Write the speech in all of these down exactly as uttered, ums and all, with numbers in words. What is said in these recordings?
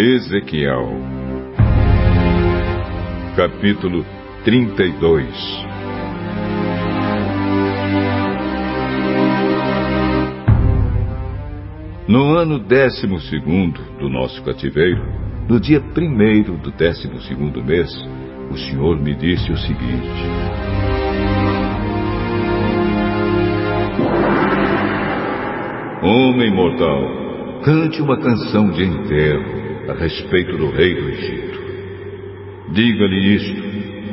Ezequiel, capítulo trinta e dois. No ano décimo segundo do nosso cativeiro, no dia primeiro do décimo segundo mês, o Senhor me disse o seguinte: Homem mortal, cante uma canção de enterro a respeito do rei do Egito. Diga-lhe isto: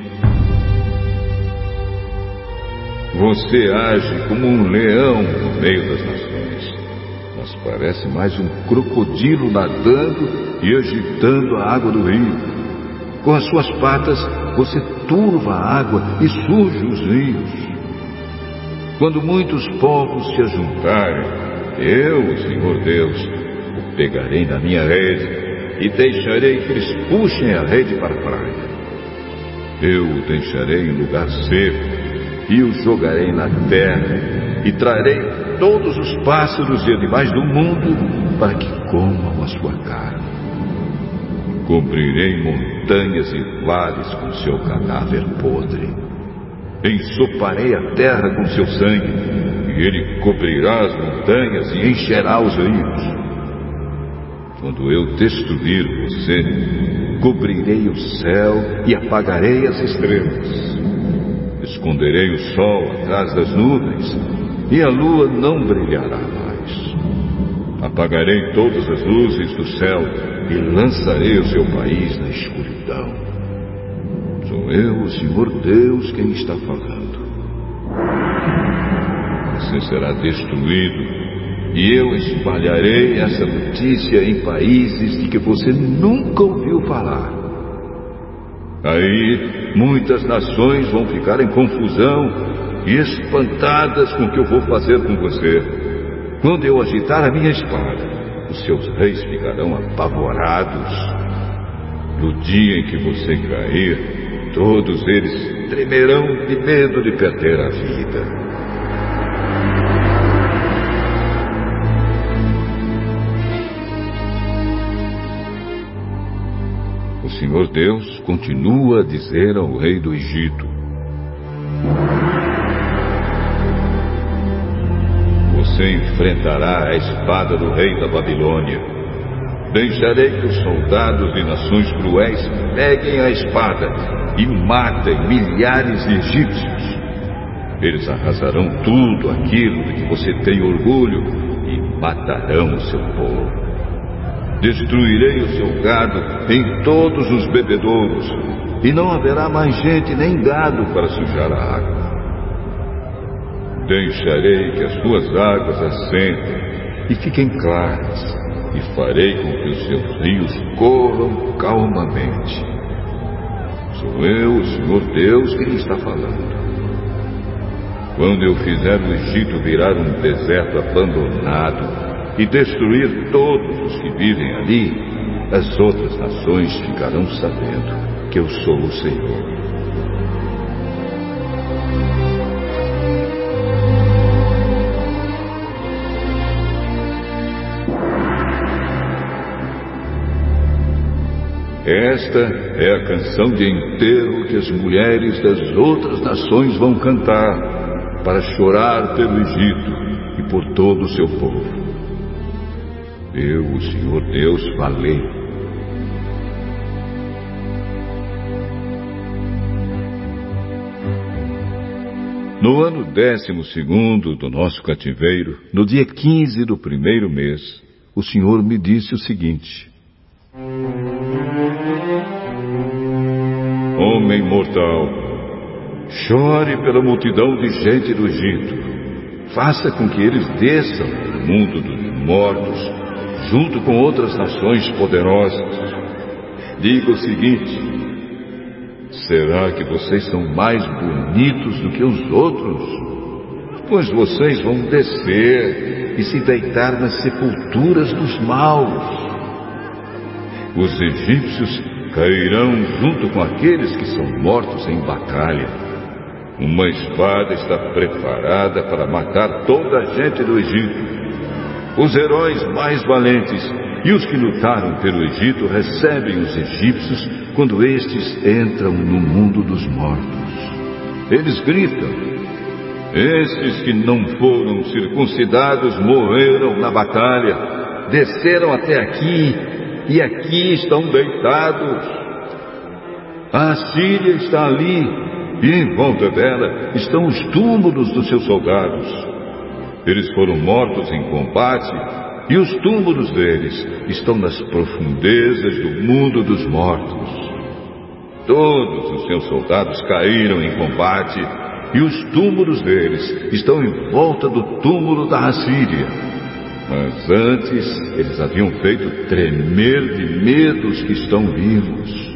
você age como um leão no meio das nações, mas parece mais um crocodilo nadando e agitando a água do rio. Com as suas patas você turva a água e suja os rios. Quando muitos povos se ajuntarem, eu, o Senhor Deus, o pegarei na minha rede e deixarei que eles puxem a rede para a praia. Eu o deixarei em lugar seco e o jogarei na terra e trarei todos os pássaros e animais do mundo para que comam a sua carne. Cobrirei montanhas e vales com seu cadáver podre. Ensoparei a terra com seu sangue, e ele cobrirá as montanhas e encherá os rios. Quando eu destruir você, cobrirei o céu e apagarei as estrelas. Esconderei o sol atrás das nuvens, e a lua não brilhará mais. Apagarei todas as luzes do céu e lançarei o seu país na escuridão. Sou eu, o Senhor Deus, quem está falando. Você será destruído, e eu espalharei essa notícia em países de que você nunca ouviu falar. Aí muitas nações vão ficar em confusão e espantadas com o que eu vou fazer com você. Quando eu agitar a minha espada, os seus reis ficarão apavorados. No dia em que você cair, todos eles tremerão de medo de perder a vida. O Senhor Deus continua a dizer ao rei do Egito: você enfrentará a espada do rei da Babilônia. Deixarei que os soldados de nações cruéis peguem a espada e matem milhares de egípcios. Eles arrasarão tudo aquilo de que você tem orgulho e matarão o seu povo. Destruirei o seu gado em todos os bebedouros, e não haverá mais gente nem gado para sujar a água. Deixarei que as suas águas assentem e fiquem claras, e farei com que os seus rios corram calmamente. Sou eu, o Senhor Deus, quem está falando. Quando eu fizer o Egito virar um deserto abandonado e destruir todos os que vivem ali, as outras nações ficarão sabendo que eu sou o Senhor. Esta é a canção de enterro que as mulheres das outras nações vão cantar para chorar pelo Egito e por todo o seu povo. Eu, o Senhor Deus, falei. No ano décimo segundo do nosso cativeiro, no dia quinze do primeiro mês, o Senhor me disse o seguinte: Homem mortal, chore pela multidão de gente do Egito. Faça com que eles desçam do mundo dos mortos, junto com outras nações poderosas. Diga o seguinte: será que vocês são mais bonitos do que os outros? Pois vocês vão descer e se deitar nas sepulturas dos maus. Os egípcios cairão junto com aqueles que são mortos em batalha. Uma espada está preparada para matar toda a gente do Egito. Os heróis mais valentes e os que lutaram pelo Egito recebem os egípcios quando estes entram no mundo dos mortos. Eles gritam: estes que não foram circuncidados morreram na batalha, desceram até aqui e aqui estão deitados. A Assíria está ali e em volta dela estão os túmulos dos seus soldados. Eles foram mortos em combate e os túmulos deles estão nas profundezas do mundo dos mortos. Todos os seus soldados caíram em combate e os túmulos deles estão em volta do túmulo da Assíria. Mas antes eles haviam feito tremer de medo os que estão vivos.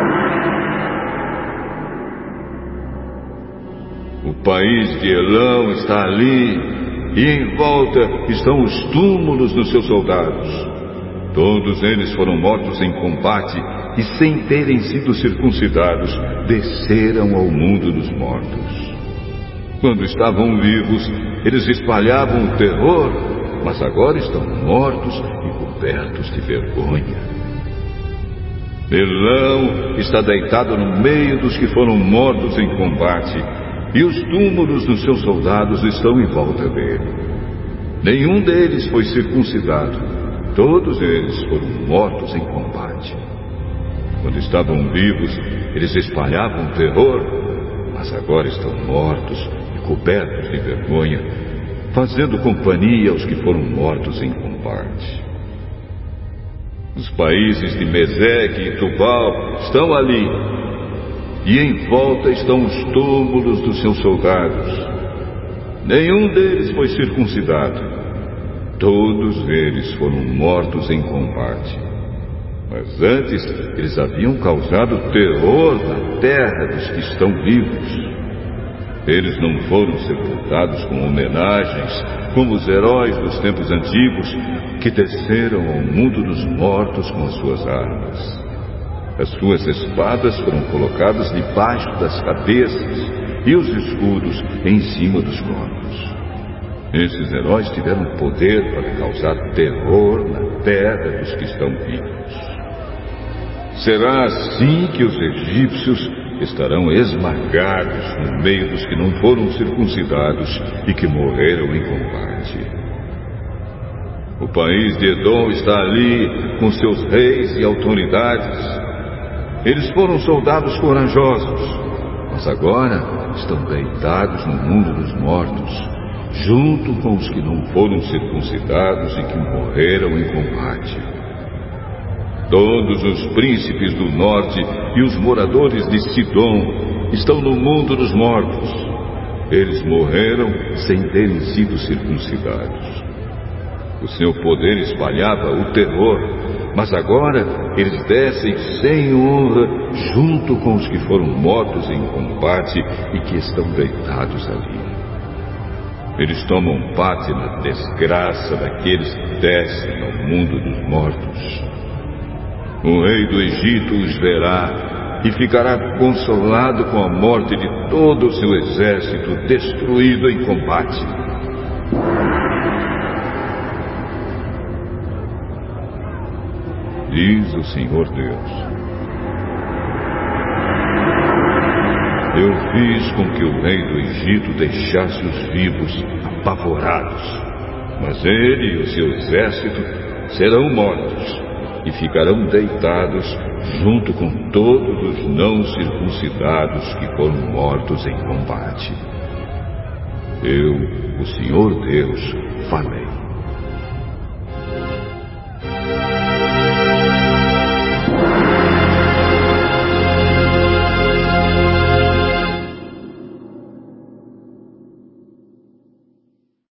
O país de Elão está ali e em volta estão os túmulos dos seus soldados. Todos eles foram mortos em combate e, sem terem sido circuncidados, desceram ao mundo dos mortos. Quando estavam vivos, eles espalhavam o terror, mas agora estão mortos e cobertos de vergonha. Elão está deitado no meio dos que foram mortos em combate, e os túmulos dos seus soldados estão em volta dele. Nenhum deles foi circuncidado. Todos eles foram mortos em combate. Quando estavam vivos, eles espalhavam terror, mas agora estão mortos e cobertos de vergonha, fazendo companhia aos que foram mortos em combate. Os países de Meseque e Tubal estão ali, e em volta estão os túmulos dos seus soldados. Nenhum deles foi circuncidado. Todos eles foram mortos em combate. Mas antes eles haviam causado terror na terra dos que estão vivos. Eles não foram sepultados com homenagens, como os heróis dos tempos antigos, que desceram ao mundo dos mortos com as suas armas. As suas espadas foram colocadas debaixo das cabeças e os escudos em cima dos corpos. Esses heróis tiveram poder para causar terror na terra dos que estão vivos. Será assim que os egípcios estarão esmagados no meio dos que não foram circuncidados e que morreram em combate. O país de Edom está ali com seus reis e autoridades. Eles foram soldados corajosos, mas agora estão deitados no mundo dos mortos, junto com os que não foram circuncidados e que morreram em combate. Todos os príncipes do norte e os moradores de Sidom estão no mundo dos mortos. Eles morreram sem terem sido circuncidados. O seu poder espalhava o terror, mas agora eles descem sem honra junto com os que foram mortos em combate e que estão deitados ali. Eles tomam parte na desgraça daqueles que descem ao mundo dos mortos. O rei do Egito os verá e ficará consolado com a morte de todo o seu exército destruído em combate. Diz o Senhor Deus: eu fiz com que o rei do Egito deixasse os vivos apavorados, mas ele e o seu exército serão mortos e ficarão deitados junto com todos os não circuncidados que foram mortos em combate. Eu, o Senhor Deus, falei.